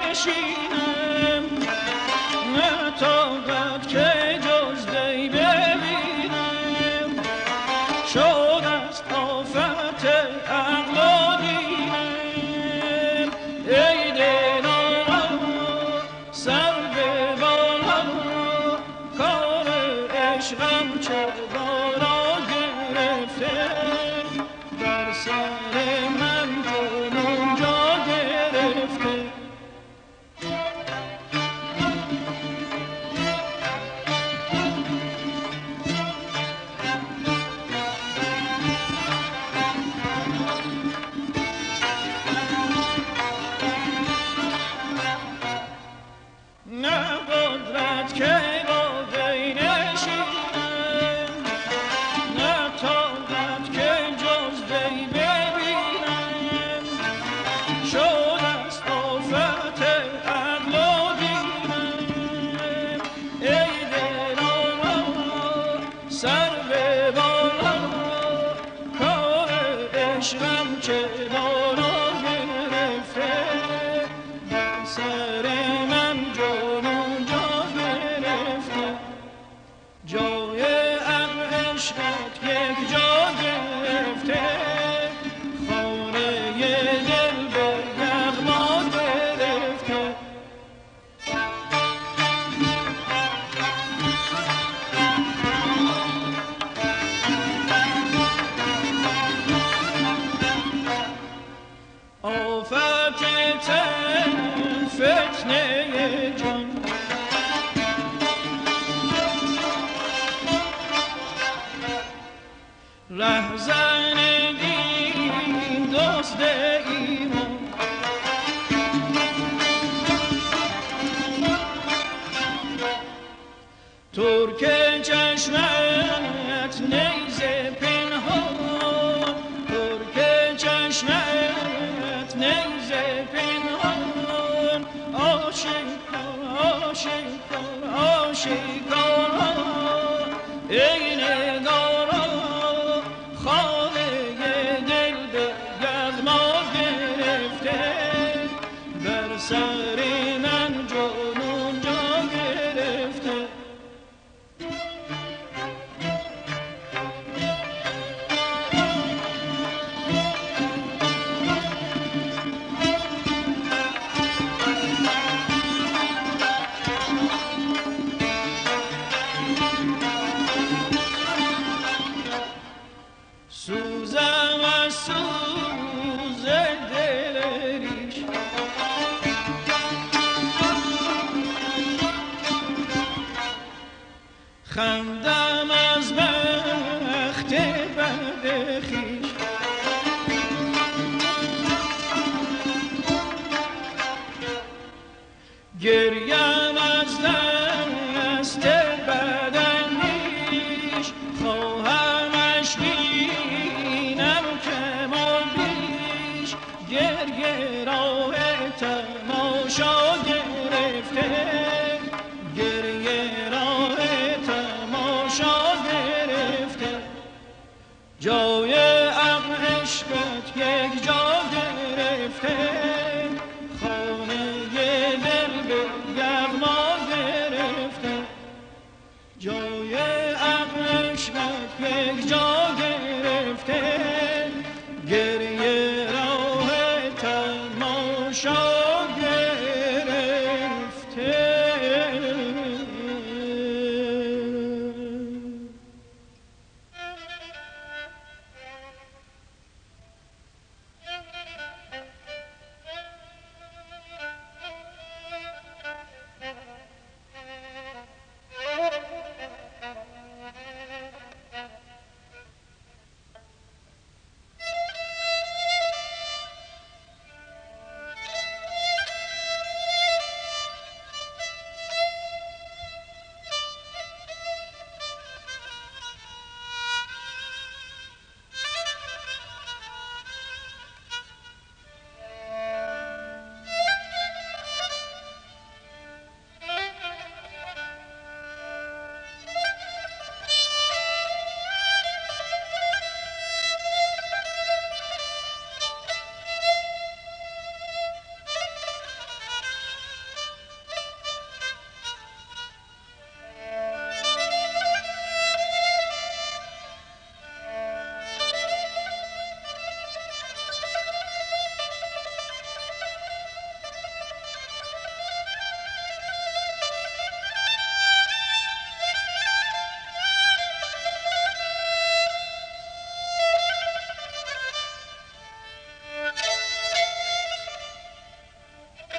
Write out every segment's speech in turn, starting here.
بنشینم نتابد که جز دی ببینم شد است آفت عقل و دینم ای دلارا سر به بالا کار عشقم چه بارا گرفته بر سر من جنون جا گرفته نه قدرت که با وی نشینم نه طاقت که جز وی ببینم شد است آفت عقل و دینم ای دلارا سر به بالا کار عشقم چه بارا گرفته بر سر من جنون جا گرفته جای عقل عشقت یک جا گرفته خانه دل به یغما گرفته آفت تن فتنه جان رهزن دین دوست ایمان ترک چشمت نیزه پنهان ترک چشمت نیزه پنهان آشکار آشکار آشکار ای نگارا خانه دل به یغما گرفته بر سر من جنون جا گرفته سوزم از سوز دل ریش خندم از بخت بد خویش گریم از دست بداندیش خواهمش بینم کمان بیش گریه راه تماشا گرفته گریه راه تماشا گرفته جای عقل عشقت یک جا گرفته خانه دل به یغما گرفته جای عقل عشقت یک جا گرفته گریه راه تماشا گرفته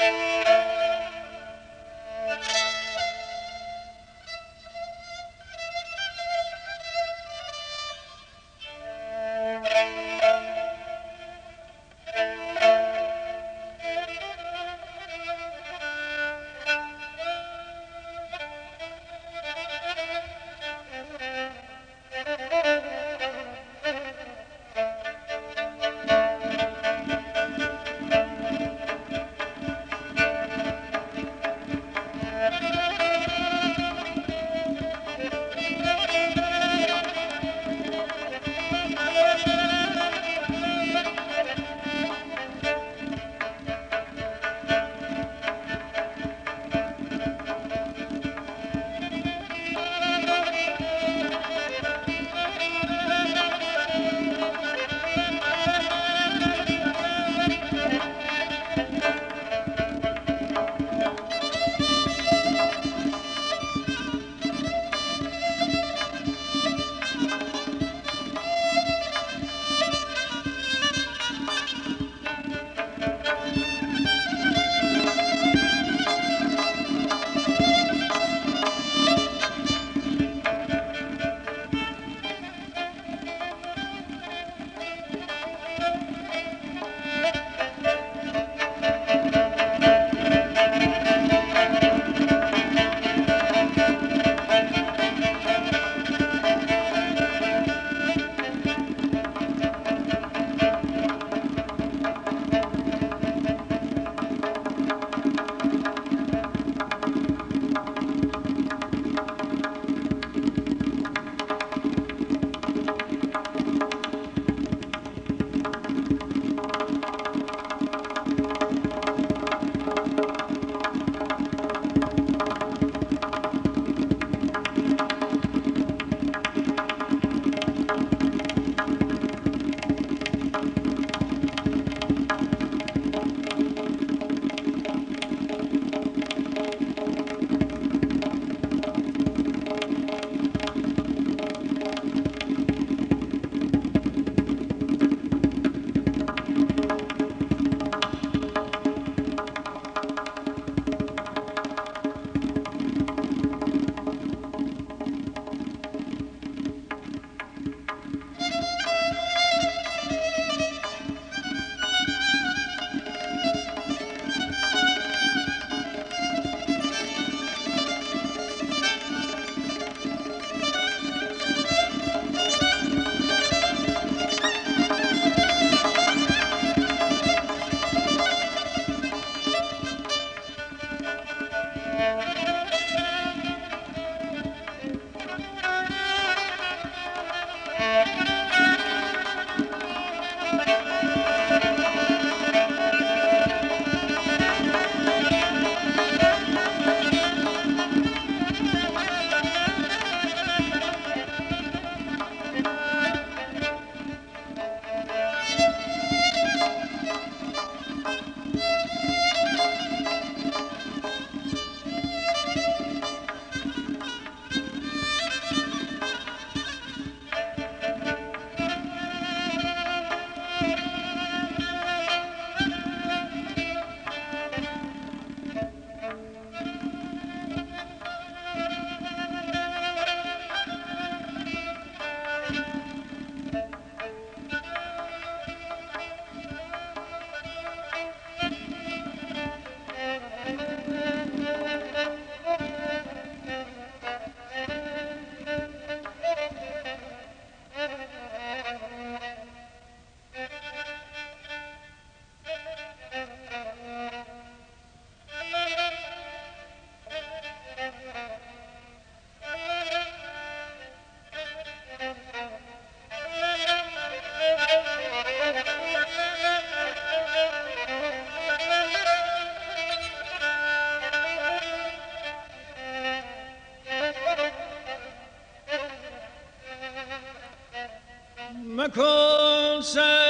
مکن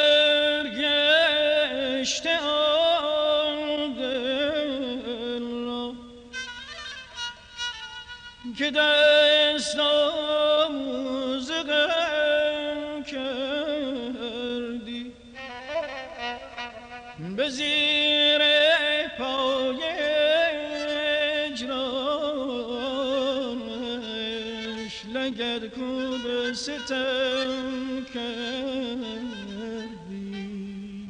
سرگشته آن دل را که دست آموزگم کردی به زیر پای دگرگو به ستم کردی.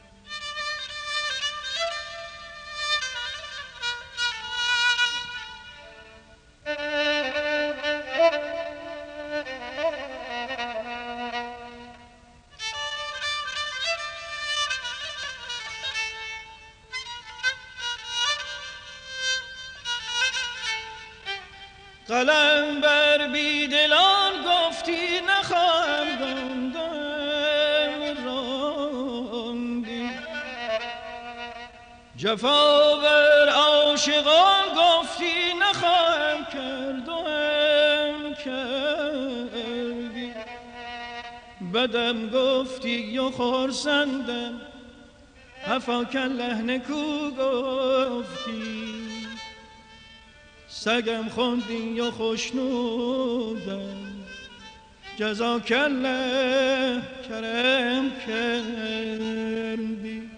قلم بر بیدلان گفتی نخواهم راندی، جفا بر عاشقان گفتی نخواهم کرد و هم کردی. بدم گفتی و خرسندم حفاک الله نکو گفتی، سگم خوندی و خوشنودم جزاک الله کرم کردی.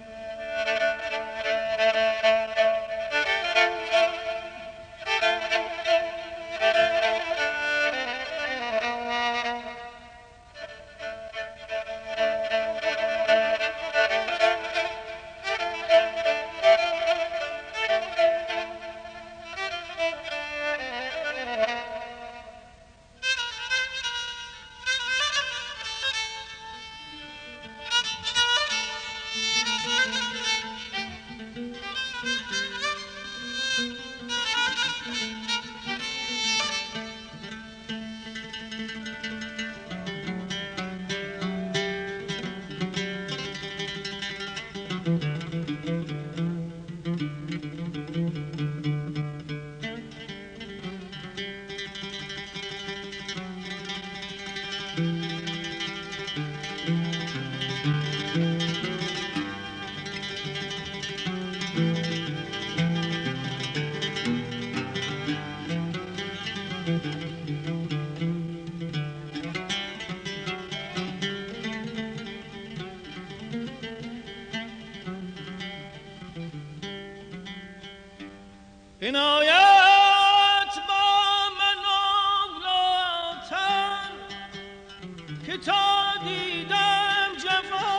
عنایت با من آناتر که تا دیدم جفا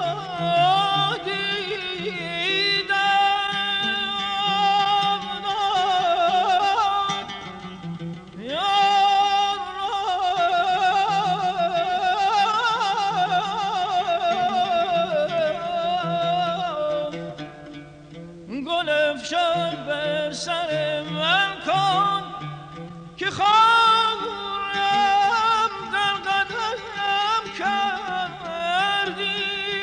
گل افشان بر سر من کن که خورم در قدم کردی.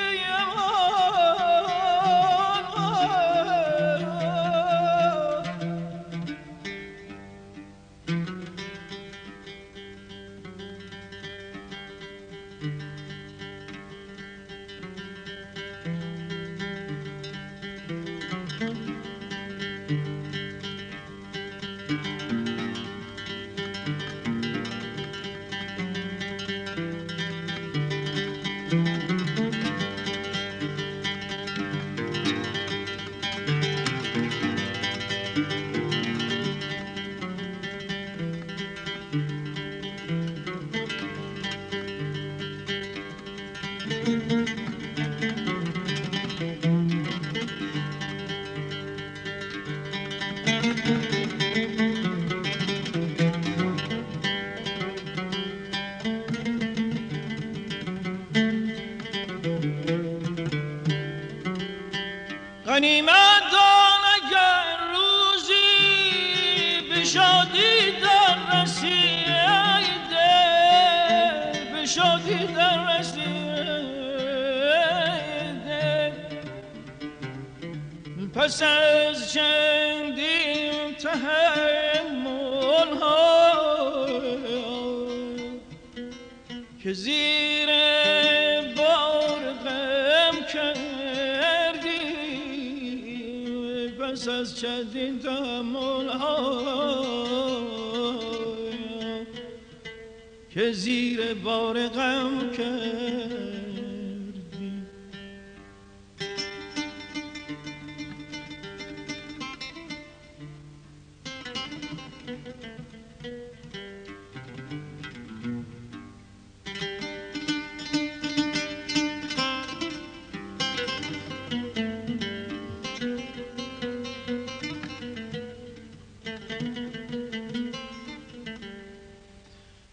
غنیمت دان اگر روزی به شادی در رسیده، به شادی در رسیده، پس از چندین تحمل ها که زیر بار غم کردی، پس از چندین تحمل ها که زیر بار غم کردی.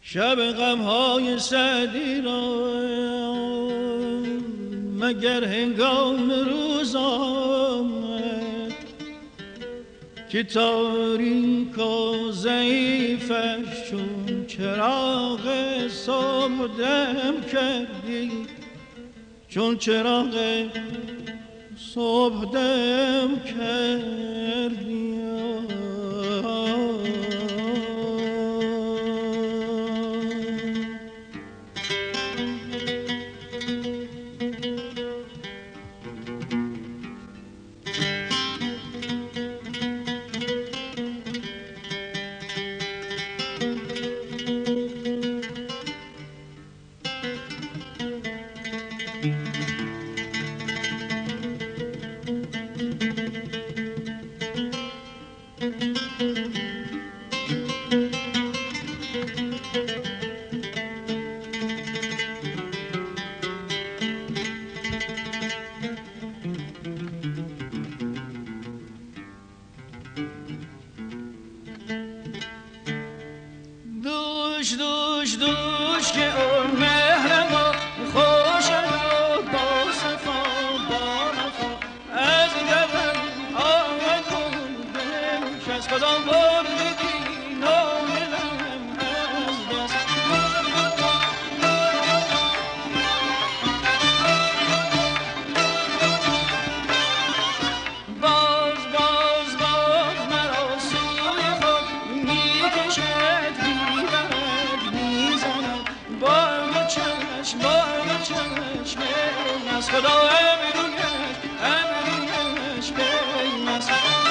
شب غمهای سعدی را مگر هنگام روز آمد که تاریک و ضعیفش چون چراغ صبح دم کردی، چون چراغ صبح دم کردی. دوش دوش دوش که اون مهر ما خوش و با صفا با نفا از گردن آمد کن دلم که از خدا بردی ناملم از دست. باز باز باز مرا سوی خود میکشد چشم از خدا امرونش بیمست.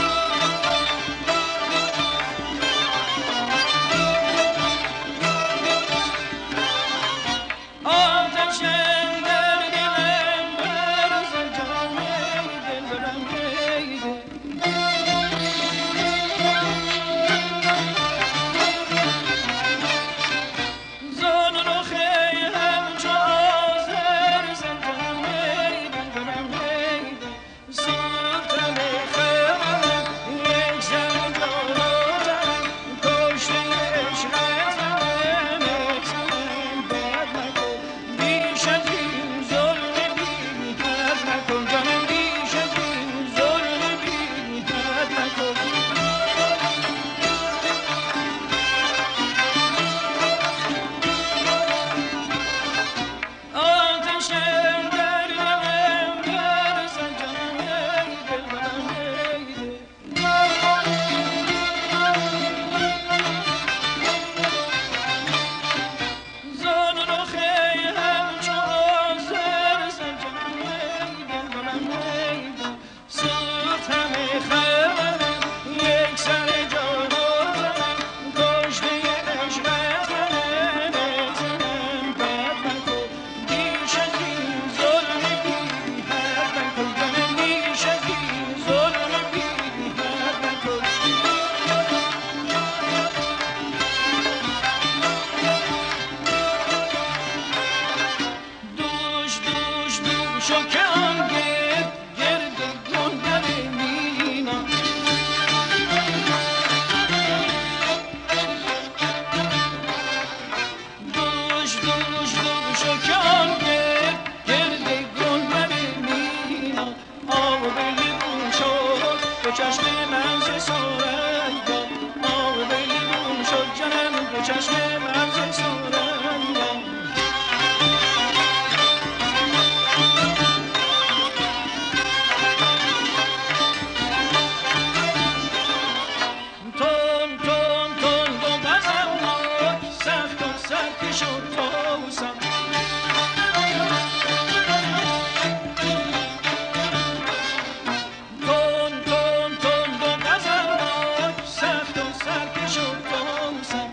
آتش در دلم برزد جان دل برم سرکش و سرکش و